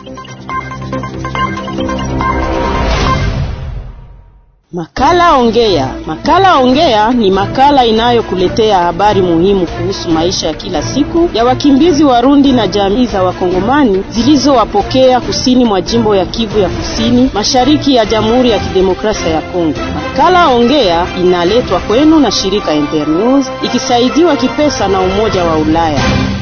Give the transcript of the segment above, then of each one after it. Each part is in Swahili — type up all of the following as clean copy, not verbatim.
Makala Ongea. Makala Ongea ni makala inayokuletea habari muhimu kuhusu maisha ya kila siku ya wakimbizi Warundi na jamii za Wakongomani zilizowapokea kusini mwa jimbo ya Kivu ya Kusini, mashariki ya Jamhuri ya Kidemokrasia ya Kongo. Makala Ongea inaletwa kwenu na shirika Internews ikisaidiwa kipesa na Umoja wa Ulaya.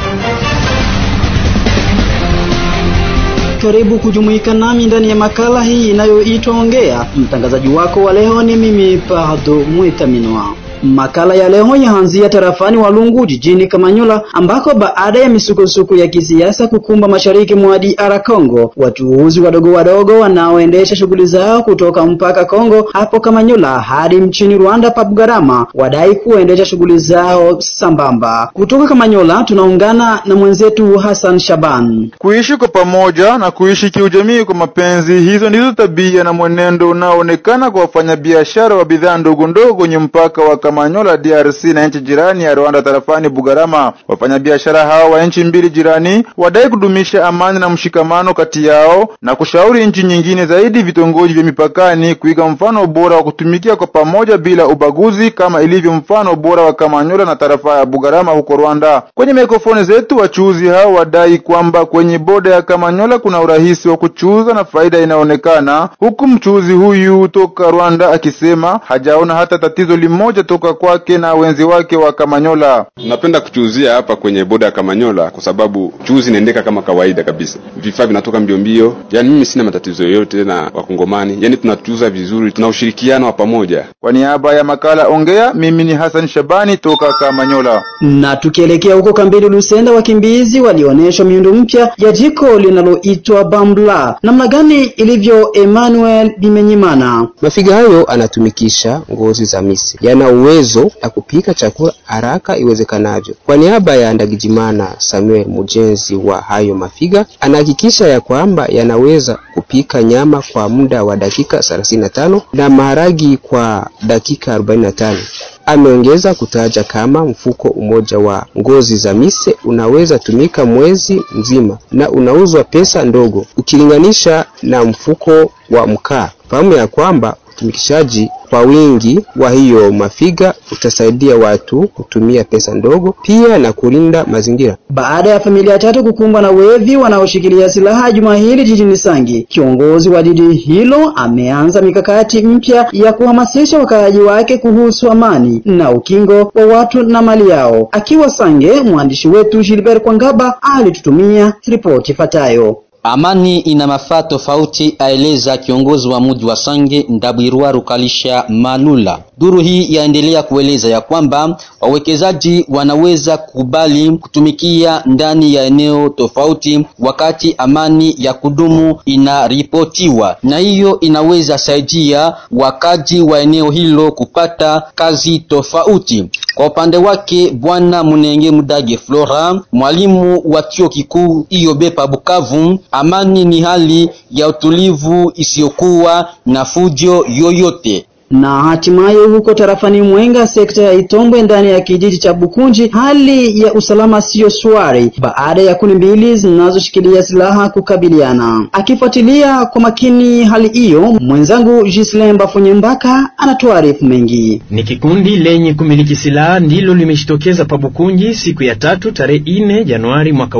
Karibu kujumuika nami ndani ya makala hii inayoitwa Ongea. Mtangazaji wako wa leo ni mimi Pardo Mwitaminwa. Makala ya leo yaanzia tarafani Walungu jijini Kamanyola, ambako baada ya misukosuko ya kisiasa kukumba mashariki mwa DR Congo, wachuuzi wadogo wanaoendesha shughuli zao kutoka mpaka Kongo hapo Kamanyola hadi mchini Rwanda pa Bugarama wadai kuendesha shughuli zao sambamba. Kutoka Kamanyola tunaungana na mwenzetu Hassan Shaban. Kuishi kwa pamoja na kuishi kiujamii kwa mapenzi, hizo ndizo tabia na mwenendo unaoonekana kwa wafanyabiashara wa bidhaa ndogo ndogo kwenye mpaka wa Kamanyola DRC na nchi jirani ya Rwanda tarafani Bugarama. Wafanyabiashara hao wa nchi mbili jirani wadai kudumisha amani na mshikamano kati yao na kushauri nchi nyingine zaidi vitongoji vya mipakani kuiga mfano bora wa kutumikia kwa pamoja bila ubaguzi kama ilivyo mfano bora wa Kamanyola na tarafa ya Bugarama huko Rwanda. Kwenye mikrofoni zetu wachuuzi hao wadai kwamba kwenye boda ya Kamanyola kuna urahisi wa kuchuuza na faida inaonekana, huku mchuuzi huyu toka Rwanda akisema hajaona hata tatizo limoja toka kwake na wenzi wake wa Kamanyola. Napenda kuchuuzia hapa kwenye boda ya Kamanyola kwa sababu chuuzi inaendeka kama kawaida kabisa. Vifaa vinatoka mbio. Yaani mimi sina matatizo yoyote na Wakongomani. Yaani tunachuuza vizuri, tuna ushirikiano wa pamoja. Kwa niaba ya makala Ongea, mimi ni Hassan Shabani toka Kamanyola. Na tukielekea huko kambini Lusenda, wakimbizi walionyesha miundo mpya ya jiko linaloitwa Bambla. Namna gani ilivyo Emmanuel Bimenyimana? Mafiga hayo anatumikisha ngozi za misi. Yana uwezo ya kupika chakula haraka iwezekanavyo. Kwa niaba ya Ndagijimana Samuel, mjenzi wa hayo mafiga, anahakikisha ya kwamba yanaweza kupika nyama kwa muda wa dakika 35 na maharagi kwa dakika 45. Ameongeza kutaja kama mfuko umoja wa ngozi za mise unaweza tumika mwezi mzima na unauzwa pesa ndogo ukilinganisha na mfuko wa mkaa. Fahamu ya kwamba utumikishaji kwa wingi wa hiyo mafiga utasaidia watu kutumia pesa ndogo pia na kulinda mazingira. Baada ya familia tatu kukumbwa na wevi wanaoshikilia silaha juma hili jijini Sangi, kiongozi wa jiji hilo ameanza mikakati mpya ya kuhamasisha wakaaji wake kuhusu amani na ukingo wa watu na mali yao. Akiwa Sange, mwandishi wetu Gilbert Kwangaba alitutumia ripoti ifuatayo. Amani ina mafaa tofauti, aeleza kiongozi wa mji wa Sange Ndabwirwa Rukalisha Malula. Duru hii yaendelea kueleza ya kwamba wawekezaji wanaweza kukubali kutumikia ndani ya eneo tofauti wakati amani ya kudumu inaripotiwa, na hiyo inaweza saidia wakaji wa eneo hilo kupata kazi tofauti. Kwa upande wake Bwana Munenge Mudage Flora, mwalimu wa chuo kikuu IOB pa Bukavu, amani ni hali ya utulivu isiyokuwa na fujo yoyote. Na hatimaye huko tarafani Mwenga, sekta ya Itombwe ndani ya kijiji cha Bukunji, hali ya usalama sio shwari baada ya kundi mbili zinazoshikilia silaha kukabiliana. Akifuatilia kwa makini hali hiyo, mwenzangu Gislaine Bafunyembaka anatuarifu mengi. Ni kikundi lenye kumiliki silaha ndilo limeshitokeza pa Bukunji siku ya 3 tarehe 4 Januari mwaka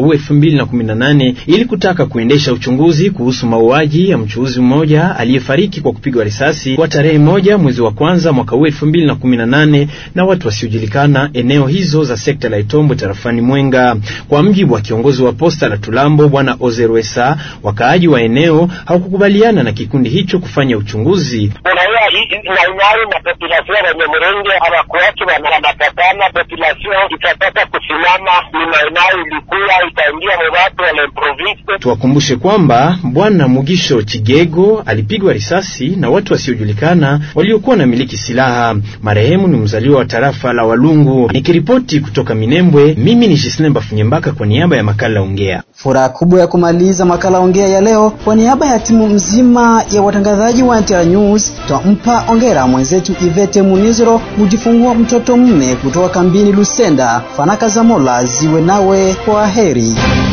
2018 ili kutaka kuendesha uchunguzi kuhusu mauaji ya mchuuzi mmoja aliyefariki kwa kupigwa risasi kwa tarehe 1 mwezi wa kwanza mwaka 2018 na watu wasiojulikana eneo hizo za sekta la Itombwe tarafani Mwenga. Kwa mjibu wa kiongozi wa posta la Tulambo Bwana Ozerwesa, wakaaji wa eneo hawakukubaliana na kikundi hicho kufanya uchunguzi. Na population ya Nyamurenge hawakuacha wanamatana, population itataka kusimama ni maeneo ilikuwa itaingia watu wale province. Tuwakumbushe kwamba Bwana Mugisho Chigego alipigwa risasi na watu wasiojulikana waliokuwa na miliki silaha. Marehemu ni mzaliwa wa tarafa la Walungu. Nikiripoti kutoka Minembwe, mimi ni Gislaine Bafunyembaka kwa niaba ya makala Ongea. Furaha kubwa ya kumaliza makala Ongea ya leo kwa niaba ya timu mzima ya watangazaji wa Internews, tuampa ongera mwenzetu Ivete Munizero mujifungua mtoto mume kutoka kambini Lusenda. Fanaka za Mola ziwe nawe, kwa heri.